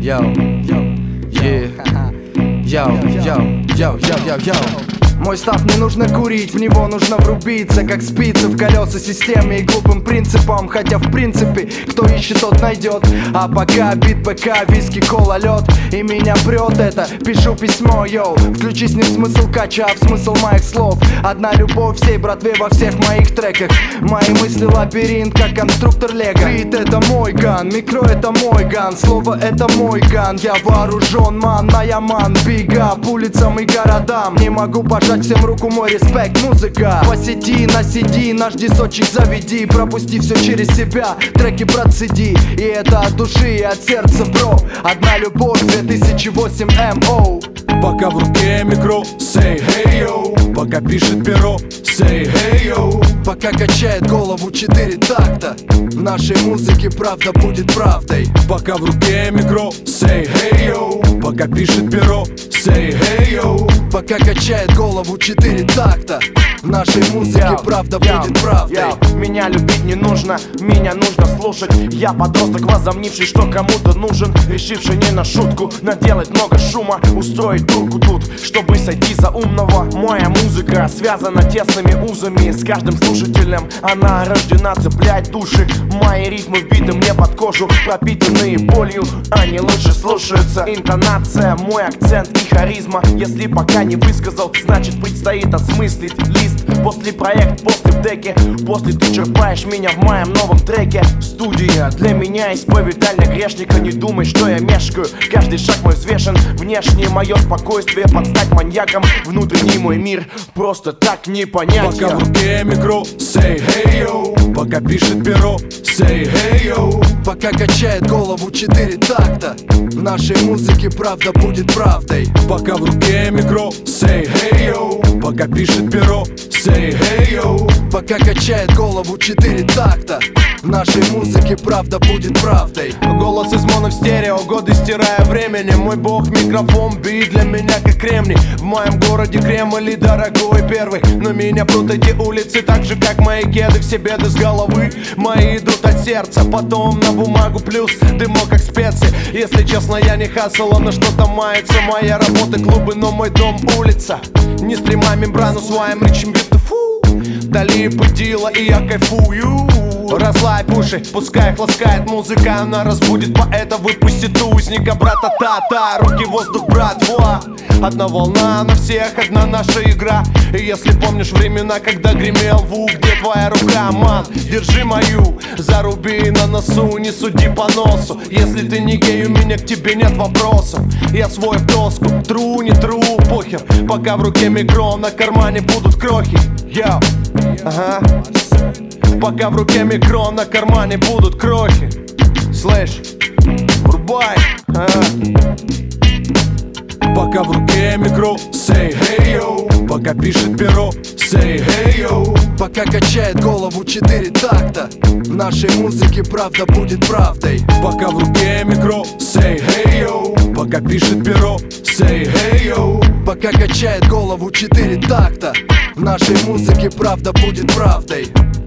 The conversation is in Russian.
Йоу, Мой став не нужно курить, в него нужно врубиться, как спицы в колеса системы и глупым принципам. Хотя в принципе, кто ищет, тот найдет. А пока бит БК, виски, кола, лед, и меня прет это, пишу письмо, йоу. Включись не в смысл кача, а в смысл моих слов. Одна любовь всей братве во всех моих треках. Мои мысли лабиринт, как конструктор лего. Бит это мой ган, микро это мой ган, слово это мой ган. Я вооружен, ман, на яман, бигап улицам и городам. Не могу пожать всем руку, мой респект, музыка. Посети, на CD, наш дисочек заведи. Пропусти все через себя, треки процеди. И это от души и от сердца, бро. Одна любовь, 2008 МО. Пока в руке микро, say hey yo. Пока пишет перо, say hey yo. Пока качает голову 4 такта, в нашей музыке правда будет правдой. Пока в руке микро, say hey yo. Пока пишет перо, say hey yo. Пока качает голову 4 такта, в нашей музыке правда будет правдой. Меня любить не нужно, меня нужно слушать. Я подросток, возомнивший, что кому-то нужен, решивший не на шутку наделать много шума, устроить турку тут, чтобы сойти за умного. Моя музыка связана тесными узами с каждым слушателем. Она рождена цеплять души. Мои ритмы вбиты мне под кожу, пропитанные болью. Они лучше слушаются. Интонация, мой акцент и харизма. Если пока не высказал, значит предстоит осмыслить лист. После проект, после в деке. После ты черпаешь меня в моем новом треке. Студия для меня исповедальня грешника. Не думай, что я мешкаю, каждый шаг мой взвешен. Внешнее мое спокойствие под стать маньяком. Внутренний мой мир просто так не понять. Пока в руке микро, say hey yo. Пока пишет перо, say hey yo. Пока качает голову 4 такта, в нашей музыке правда будет правдой. Пока в руке микро, say hey yo. Пока пишет перо, say hey yo. Пока качает голову 4 такта, в нашей музыке правда будет правдой. Голос из моно в стерео, годы стирая времени. Мой бог микрофон, бит для меня как кремний. В моем городе Кремль и дорогой первый. Но меня прут эти улицы так же, как мои кеды. Все беды с головы мои идут от сердца. Потом на бумагу плюс дымок как специи. Если честно, я не хасл, но что-то мается. Моя работа клубы, но мой дом улица. Не стрима мембрану своим речим beautiful. Дали подила и я кайфую. Разлай уши, пускай хласкает музыка. Она разбудит поэта, выпустит узника. Брата та-та, руки воздух, братва. Одна волна на всех, одна наша игра. И если помнишь времена, когда гремел вук, где твоя рука, ман, держи мою. Заруби на носу, не суди по носу. Если ты не гей, у меня к тебе нет вопросов. Я свой в доску, тру, не тру, похер. Пока в руке микро, на кармане будут крохи. Йоу, ага. Пока в руке микро, на кармане будут крохи. Слышь, врубай, Пока в руке микро, say hey yo. Пока пишет перо, say hey yo. Пока качает голову 4 такта, в нашей музыке правда будет правдой. Пока в руке микро, say hey yo. Пока пишет перо, say hey yo. Пока качает голову 4 такта, в нашей музыке правда будет правдой.